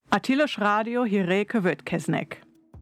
A Tilos Rádió hírei következnek.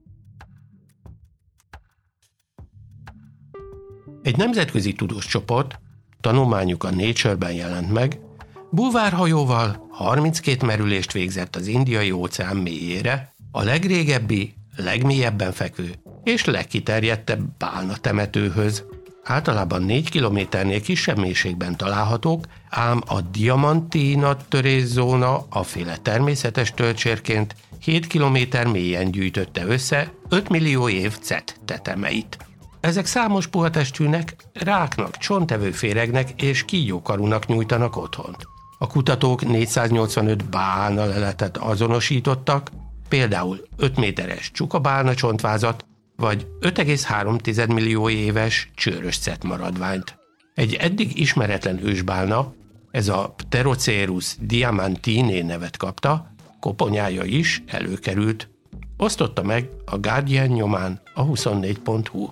Egy nemzetközi tudós csoport, tanulmányuk a Nature-ben jelent meg, bulvárhajóval 32 merülést végzett az Indiai-óceán mélyére, a legrégebbi, legmélyebben fekvő és legkiterjedtebb bálnatemetőhöz. Általában 4 kilométernél kisebb mélységben találhatók, ám a Diamantina törészóna aféle természetes tölcsérként 7 kilométer mélyen gyűjtötte össze 5 millió év CET tetemeit. Ezek számos puhatestűnek, ráknak, csonttevő féregnek és kígyókarúnak nyújtanak otthont. A kutatók 485 bálnaleletet azonosítottak, például 5 méteres csukabálna csontvázat, vagy 5,3 millió éves csőrös CET maradványt. Egy eddig ismeretlen ősbálna, ez a Pterocerus diamantinae nevet kapta, koponyája is előkerült. Osztotta meg a Guardian nyomán a 24.hu.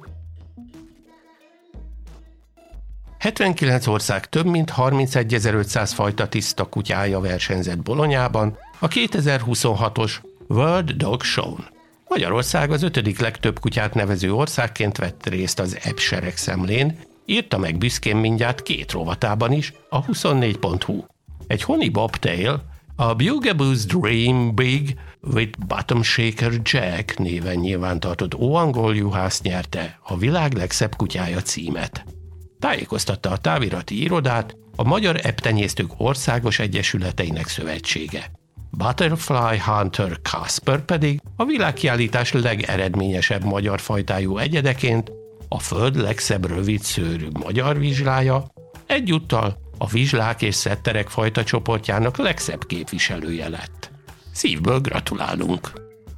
79 ország több mint 31.500 fajta tiszta kutyája versenyzett Bolonyában a 2026-os World Dog Show-n. Magyarország az 5. legtöbb kutyát nevező országként vett részt az EBS-seregszemlén, írta meg büszkén mindjárt 2 rovatában is a 24.hu. Egy Honey Bobtail, a Bugaboo's Dream Big with Bottom Shaker Jack néven nyilvántartott óangol juhász nyerte a világ legszebb kutyája címet. Tájékoztatta a távirati irodát a Magyar Ebbtenyésztők Országos Egyesületeinek Szövetsége. Butterfly Hunter Kasper pedig a világkiállítás legeredményesebb magyar fajtájú egyedeként a föld legszebb rövidszőrű magyar vizslája, egyúttal a vizslák és szetterek fajta csoportjának legszebb képviselője lett. Szívből gratulálunk!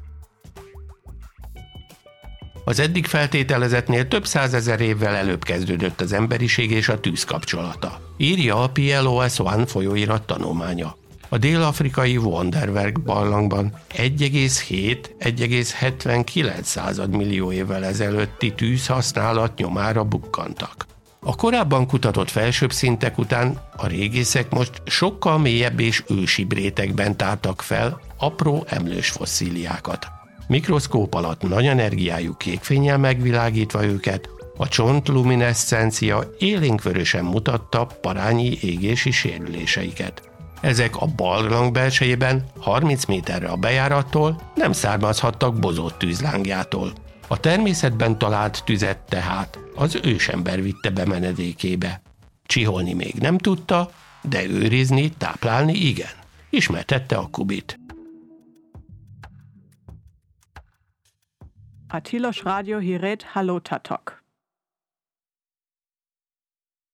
Az eddig feltételezettnél több százezer évvel előbb kezdődött az emberiség és a tűz kapcsolata, írja a PLOS One folyóirat tanulmánya. A dél-afrikai Wonderwerk barlangban 1,7-1,79 millió évvel ezelőtti tűzhasználat nyomára bukkantak. A korábban kutatott felsőbb szintek után a régészek most sokkal mélyebb és ősibb rétegben tártak fel apró emlős fosszíliákat. Mikroszkóp alatt nagy energiájú kékfénnyel megvilágítva őket, a csontlumineszcencia élénkvörösen mutatta parányi égési sérüléseiket. Ezek a barlang belsejében 30 méterre a bejárattól nem származhattak bozott tűzlángjától. A természetben talált tüzet tehát az ősember vitte be menedékébe. Csiholni még nem tudta, de őrizni, táplálni igen, ismertette a Kubit. A Tilos Rádió hírét hallottátok.